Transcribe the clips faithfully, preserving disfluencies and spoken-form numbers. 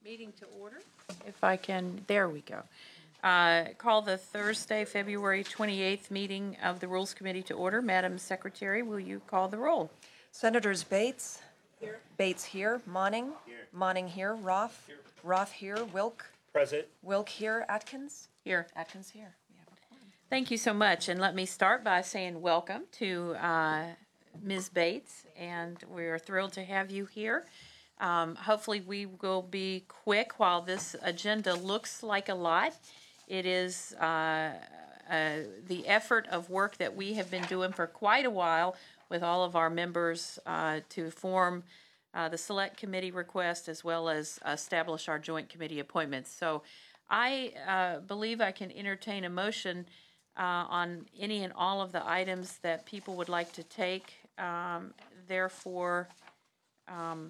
meeting to order. If I can, there we go. Uh, Call the Thursday, February twenty-eighth meeting of the Rules Committee to order. Madam Secretary, will you call the roll? Senators Bates? Here. Bates here. Monning? Here. Monning here. Roth? Here. Roth here. Wilk? Present. Wilk here. Atkins? Here. Atkins here. We have a quorum. Thank you so much, and let me start by saying welcome to uh, Miz Bates, and we're thrilled to have you here. Um, hopefully we will be quick while this agenda looks like a lot. It is uh, uh, the effort of work that we have been doing for quite a while with all of our members uh, to form uh, the select committee request as well as establish our joint committee appointments. So I uh, believe I can entertain a motion uh, on any and all of the items that people would like to take. Um, therefore, um,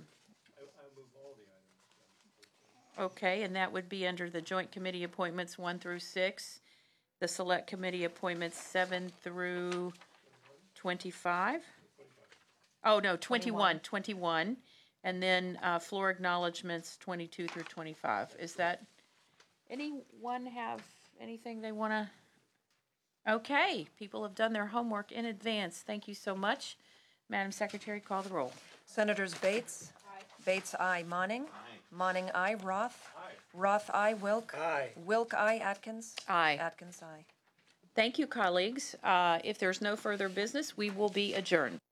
okay, and that would be under the joint committee appointments one through six, the select committee appointments seven through twenty-five. Oh, no, twenty-one, twenty-one, and then uh, floor acknowledgements twenty-two through twenty-five. Is that, anyone have anything they want to? Okay, people have done their homework in advance. Thank you so much. Madam Secretary, call the roll. Senators Bates? Aye. Bates, aye. Monning? Aye. Monning, aye. Roth? Aye. Roth, aye. Wilk? Aye. Wilk, aye. Atkins? Aye. Atkins, aye. Thank you, colleagues. Uh, if there's no further business, we will be adjourned.